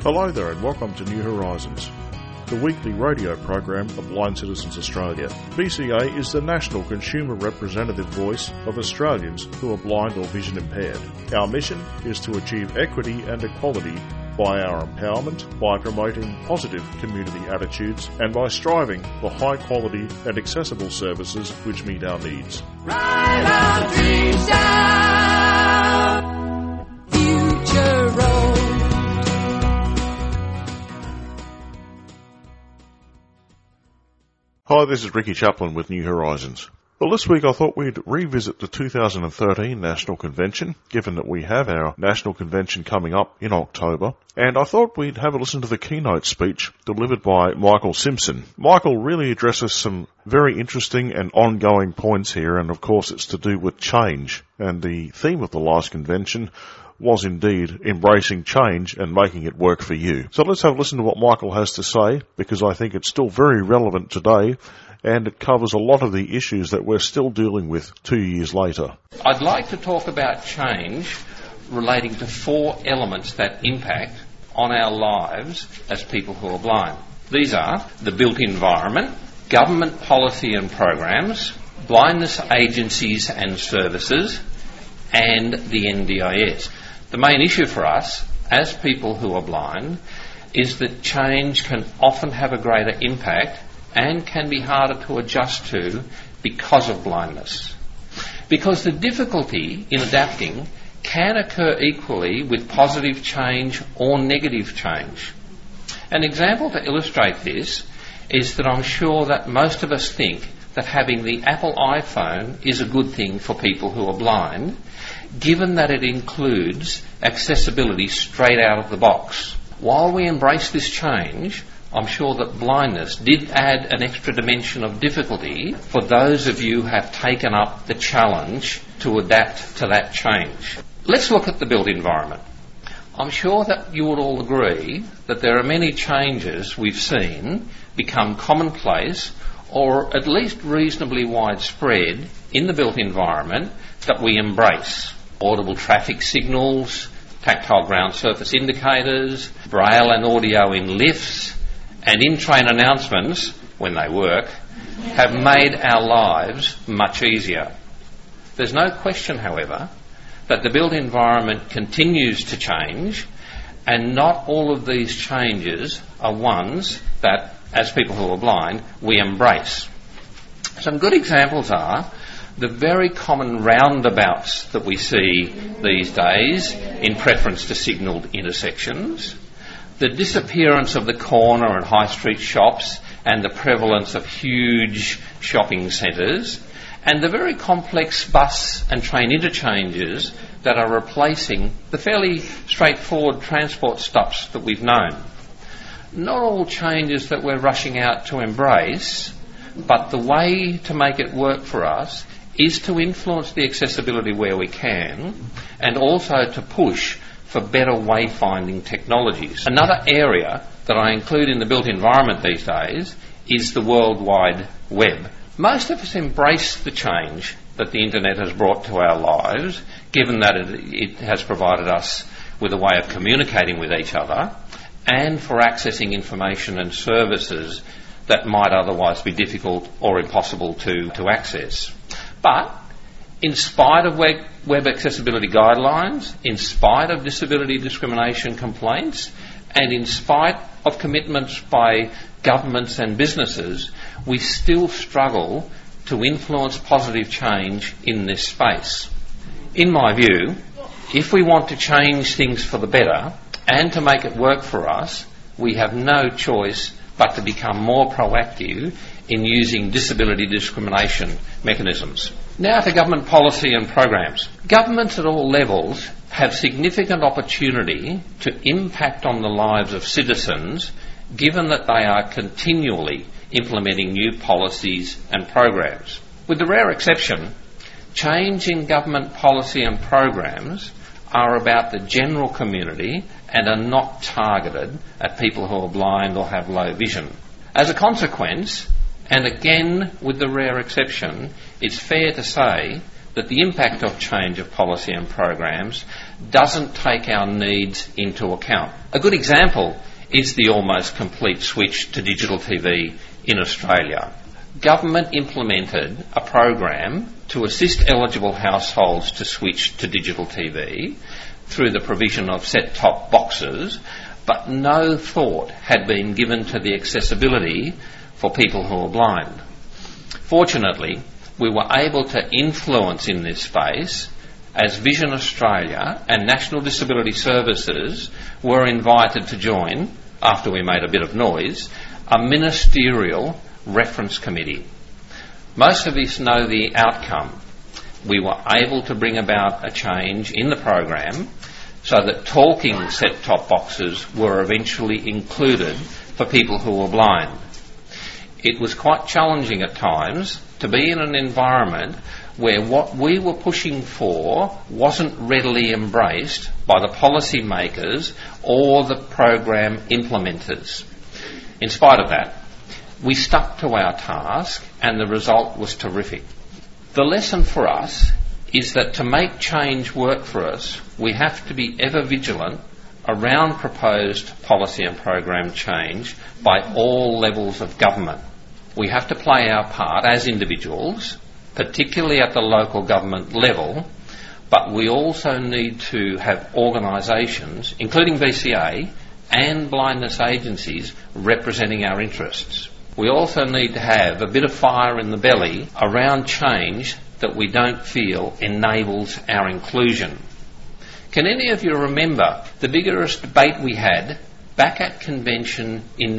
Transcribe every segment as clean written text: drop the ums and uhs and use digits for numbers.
Hello there and welcome to New Horizons, the weekly radio program of Blind Citizens Australia. BCA is the national consumer representative voice of Australians who are blind or vision impaired. Our mission is to achieve equity and equality by our empowerment, by promoting positive community attitudes, and by striving for high quality and accessible services which meet our needs. Write our dreams down, future road. Hi, this is Ricky Chaplin with New Horizons. Well, this week I thought we'd revisit the 2013 National Convention, given that we have our National Convention coming up in October, and I thought we'd have a listen to the keynote speech delivered by Michael Simpson. Michael really addresses some very interesting and ongoing points here, and of course it's to do with change, and the theme of the last convention was indeed embracing change and making it work for you. So let's have a listen to what Michael has to say, because I think it's still very relevant today, and it covers a lot of the issues that we're still dealing with 2 years later. I'd like to talk about change relating to four elements that impact on our lives as people who are blind. These are the built environment, government policy and programs, blindness agencies and services, and the NDIS. The main issue for us as people who are blind is that change can often have a greater impact and can be harder to adjust to because of blindness. Because the difficulty in adapting can occur equally with positive change or negative change. An example to illustrate this is that I'm sure that most of us think that having the Apple iPhone is a good thing for people who are blind, given that it includes accessibility straight out of the box. While we embrace this change, I'm sure that blindness did add an extra dimension of difficulty for those of you who have taken up the challenge to adapt to that change. Let's look at the built environment. I'm sure that you would all agree that there are many changes we've seen become commonplace or at least reasonably widespread in the built environment that we embrace. Audible traffic signals, tactile ground surface indicators, braille and audio in lifts, and in-train announcements, when they work, have made our lives much easier. There's no question, however, that the built environment continues to change, and not all of these changes are ones that, as people who are blind, we embrace. Some good examples are the very common roundabouts that we see these days in preference to signalled intersections, the disappearance of the corner and high street shops and the prevalence of huge shopping centres, and the very complex bus and train interchanges that are replacing the fairly straightforward transport stops that we've known. Not all changes that we're rushing out to embrace, but the way to make it work for us is to influence the accessibility where we can, and also to push for better wayfinding technologies. Another area that I include in the built environment these days is the World Wide Web. Most of us embrace the change that the internet has brought to our lives, given that it has provided us with a way of communicating with each other and for accessing information and services that might otherwise be difficult or impossible to access. But in spite of web accessibility guidelines, in spite of disability discrimination complaints, and in spite of commitments by governments and businesses, we still struggle to influence positive change in this space. In my view, if we want to change things for the better and to make it work for us, we have no choice but to become more proactive in using disability discrimination mechanisms. Now to government policy and programs. Governments at all levels have significant opportunity to impact on the lives of citizens, given that they are continually implementing new policies and programs. With the rare exception, change in government policy and programs are about the general community and are not targeted at people who are blind or have low vision. As a consequence, and again with the rare exception, it's fair to say that the impact of change of policy and programs doesn't take our needs into account. A good example is the almost complete switch to digital TV in Australia. Government implemented a program to assist eligible households to switch to digital TV through the provision of set-top boxes, but no thought had been given to the accessibility for people who are blind. Fortunately, we were able to influence in this space as Vision Australia and National Disability Services were invited to join, after we made a bit of noise, a ministerial reference committee. Most of us know the outcome. We were able to bring about a change in the program so that talking set-top boxes were eventually included for people who were blind. It was quite challenging at times to be in an environment where what we were pushing for wasn't readily embraced by the policy makers or the program implementers. In spite of that, we stuck to our task and the result was terrific. The lesson for us is that to make change work for us, we have to be ever vigilant around proposed policy and program change by all levels of government. We have to play our part as individuals, particularly at the local government level, but we also need to have organisations, including VCA and blindness agencies, representing our interests. We also need to have a bit of fire in the belly around change that we don't feel enables our inclusion. Can any of you remember the vigorous debate we had back at convention in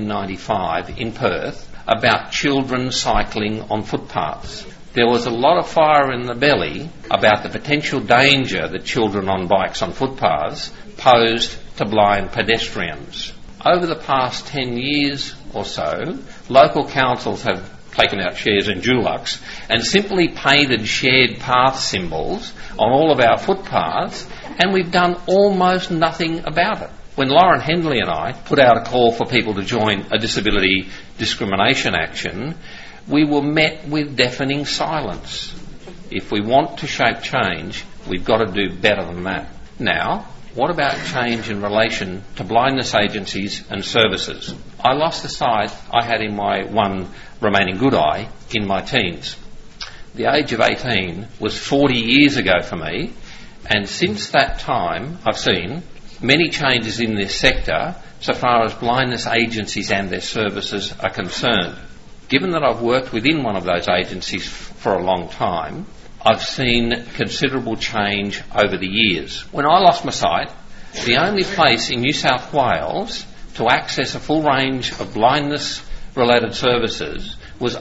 1995 in Perth about children cycling on footpaths? There was a lot of fire in the belly about the potential danger that children on bikes on footpaths posed to blind pedestrians. Over the past 10 years or so, local councils have taken out shares in Dulux and simply painted shared path symbols on all of our footpaths, and we've done almost nothing about it. When Lauren Henley and I put out a call for people to join a disability discrimination action, we were met with deafening silence. If we want to shape change, we've got to do better than that. Now, what about change in relation to blindness agencies and services? I lost the sight I had in my one remaining good eye in my teens. The age of 18 was 40 years ago for me, and since that time I've seen many changes in this sector so far as blindness agencies and their services are concerned. Given that I've worked within one of those agencies for a long time, I've seen considerable change over the years. When I lost my sight, the only place in New South Wales to access a full range of blindness-related services was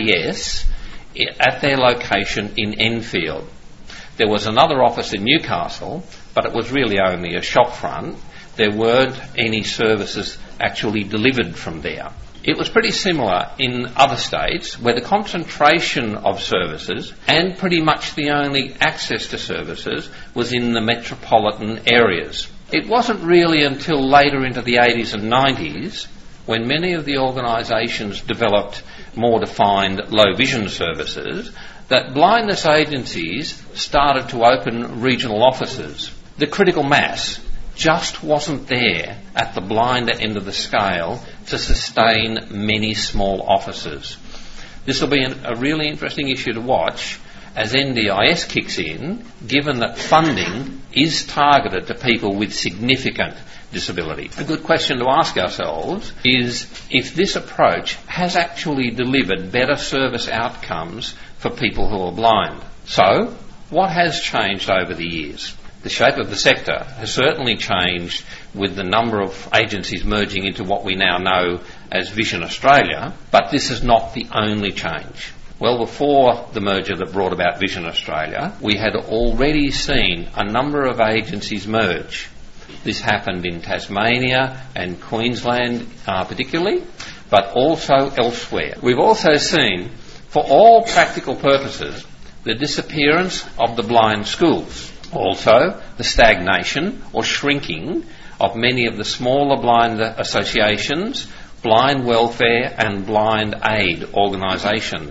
RBS at their location in Enfield. There was another office in Newcastle, but it was really only a shop front. There weren't any services actually delivered from there. It was pretty similar in other states where the concentration of services and pretty much the only access to services was in the metropolitan areas. It wasn't really until later into the 80s and 90s when many of the organisations developed more defined low vision services that blindness agencies started to open regional offices. The critical mass just wasn't there at the blinder end of the scale to sustain many small offices. This will be a really interesting issue to watch as NDIS kicks in, given that funding is targeted to people with significant disability. A good question to ask ourselves is if this approach has actually delivered better service outcomes for people who are blind. So, what has changed over the years? The shape of the sector has certainly changed with the number of agencies merging into what we now know as Vision Australia, but this is not the only change. Well, before the merger that brought about Vision Australia, we had already seen a number of agencies merge. This happened in Tasmania and Queensland particularly, but also elsewhere. We've also seen, for all practical purposes, the disappearance of the blind schools. Also, the stagnation or shrinking of many of the smaller blind associations, blind welfare and blind aid organisations.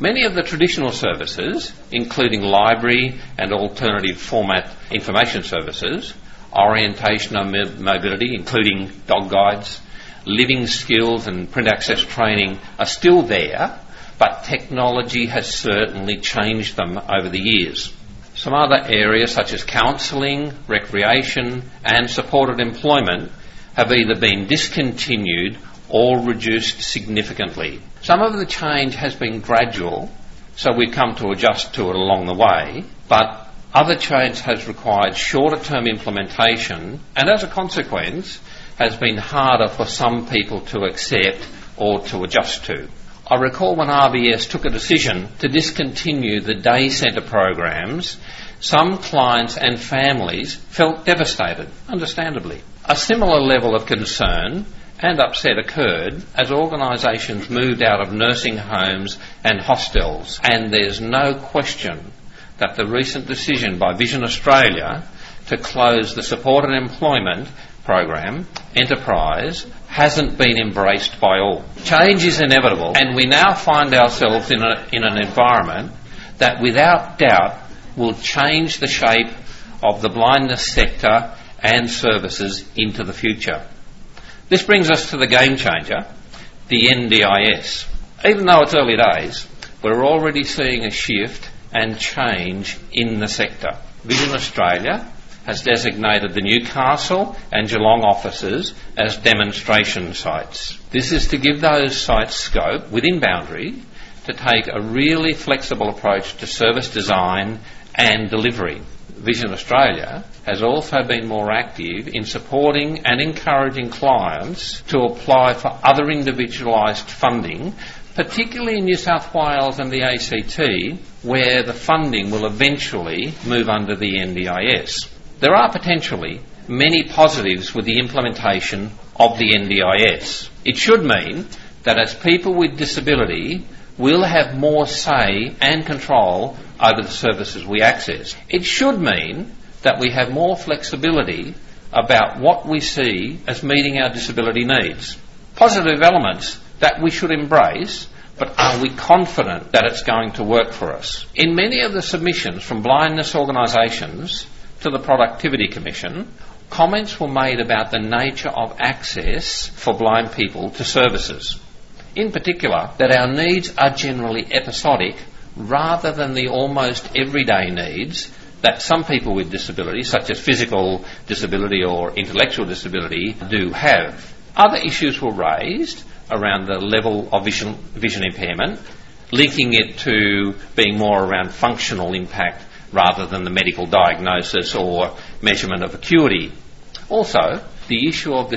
Many of the traditional services, including library and alternative format information services, orientation and mobility, including dog guides, living skills and print access training, are still there, but technology has certainly changed them over the years. Some other areas such as counselling, recreation and supported employment have either been discontinued or reduced significantly. Some of the change has been gradual, so we've come to adjust to it along the way, but other change has required shorter-term implementation and as a consequence has been harder for some people to accept or to adjust to. I recall when RBS took a decision to discontinue the day centre programs, some clients and families felt devastated, understandably. A similar level of concern and upset occurred as organisations moved out of nursing homes and hostels, and there's no question that the recent decision by Vision Australia to close the supported employment program, Enterprise, hasn't been embraced by all. Change is inevitable, and we now find ourselves in an environment that without doubt will change the shape of the blindness sector and services into the future. This brings us to the game changer, the NDIS. Even though it's early days, we're already seeing a shift and change in the sector. Vision Australia has designated the Newcastle and Geelong offices as demonstration sites. This is to give those sites scope, within boundary, to take a really flexible approach to service design and delivery. Vision Australia has also been more active in supporting and encouraging clients to apply for other individualised funding, particularly in New South Wales and the ACT, where the funding will eventually move under the NDIS. There are potentially many positives with the implementation of the NDIS. It should mean that as people with disability will have more say and control over the services we access. It should mean that we have more flexibility about what we see as meeting our disability needs. Positive elements that we should embrace, but are we confident that it's going to work for us? In many of the submissions from blindness organisations to the Productivity Commission, comments were made about the nature of access for blind people to services. In particular, that our needs are generally episodic rather than the almost everyday needs that some people with disabilities, such as physical disability or intellectual disability, do have. Other issues were raised around the level of vision impairment, linking it to being more around functional impact rather than the medical diagnosis or measurement of acuity. Also, the issue of the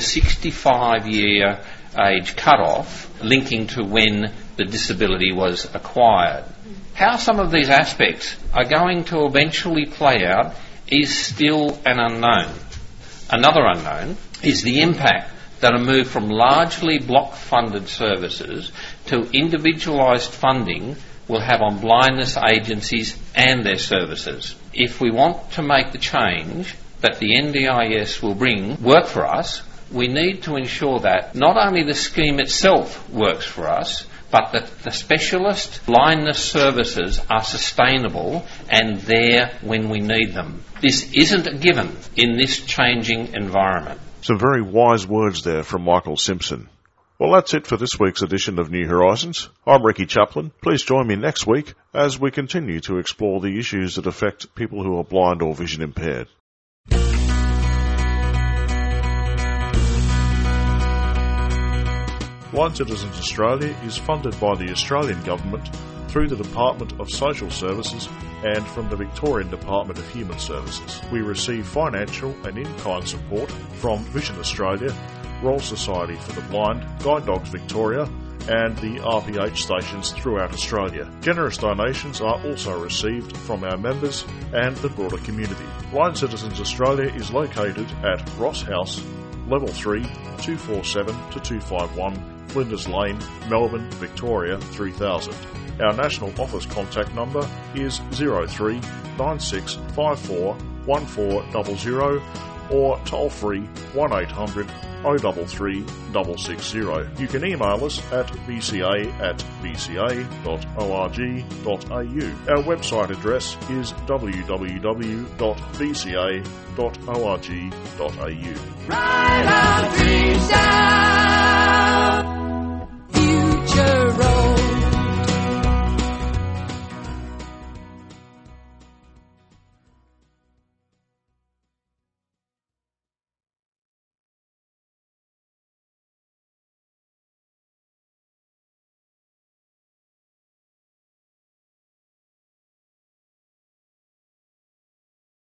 65-year age cut-off, linking to when the disability was acquired. How some of these aspects are going to eventually play out is still an unknown. Another unknown is the impact that a move from largely block-funded services to individualised funding will have on blindness agencies and their services. If we want to make the change that the NDIS will bring work for us, we need to ensure that not only the scheme itself works for us, but that the specialist blindness services are sustainable and there when we need them. This isn't a given in this changing environment. Some very wise words there from Michael Simpson. Well, that's it for this week's edition of New Horizons. I'm Ricky Chaplin. Please join me next week as we continue to explore the issues that affect people who are blind or vision impaired. Blind Citizens Australia is funded by the Australian Government through the Department of Social Services and from the Victorian Department of Human Services. We receive financial and in-kind support from Vision Australia, Royal Society for the Blind, Guide Dogs Victoria and the RPH stations throughout Australia. Generous donations are also received from our members and the broader community. Blind Citizens Australia is located at Ross House, Level 3, 247-251, Flinders Lane, Melbourne, Victoria 3000. Our national office contact number is 03 9654 1400 or toll free 1800 033 660. You can email us at bca@bca.org.au. Our website address is www.bca.org.au. Ride on, dreams down.